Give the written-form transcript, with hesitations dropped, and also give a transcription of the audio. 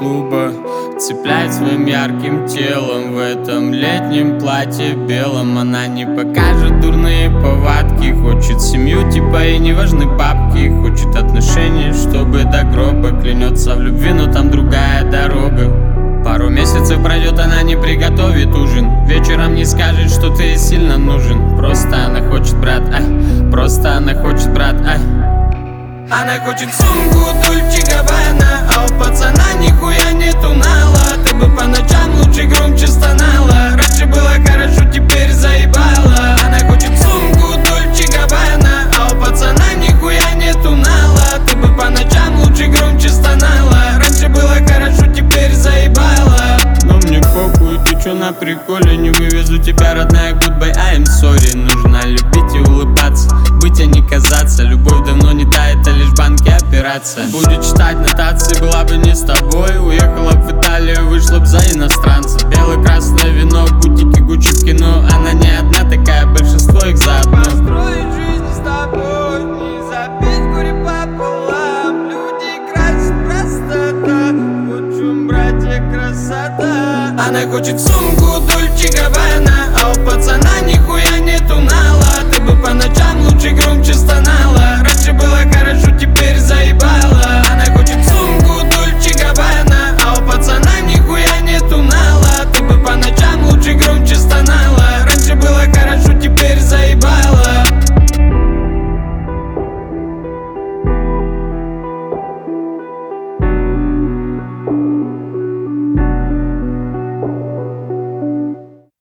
клуба, цепляет своим ярким телом. В этом летнем платье белом она не покажет дурные повадки. Хочет семью, типа ей не важны бабки. Хочет отношений, чтобы до гроба. Клянется в любви, но там другая дорога. Пару месяцев пройдет, она не приготовит ужин. Вечером не скажет, что ты ей сильно нужен. Просто она хочет, брат, ай. Просто она хочет, брат, ай. Она хочет сумку Дольче Габбана, а у пацана нихуя нету нала. Ты бы по ночам лучше громче стонала. Раньше было хорошо, теперь заебала. Она хочет сумку Дольче Габбана, а у пацана нихуя нету нала. Ты бы по ночам лучше громче стонала. Раньше было хорошо, теперь заебала. Но мне похуй, ты чё на приколе? Не вывезу тебя, родная, goodbye, I'm sorry. Нужно любить и улыбаться, быть, а не казаться. Любовь давно не тает, а лишь в банке операция. Будет читать нотации, была бы не с тобой. Уехала в Италию, вышла б за иностранца. Бело-красное вино, бутики, Гуччи в кино. Она не одна такая, большинство их заодно. Построить жизнь с тобой, не забить горе пополам. Люди красят простота, вот в чем, братья, красота. Она хочет сумку Дольче Габбана, а у пацана нихуя нету нала. Ты бы по ночам лучше громче стонала.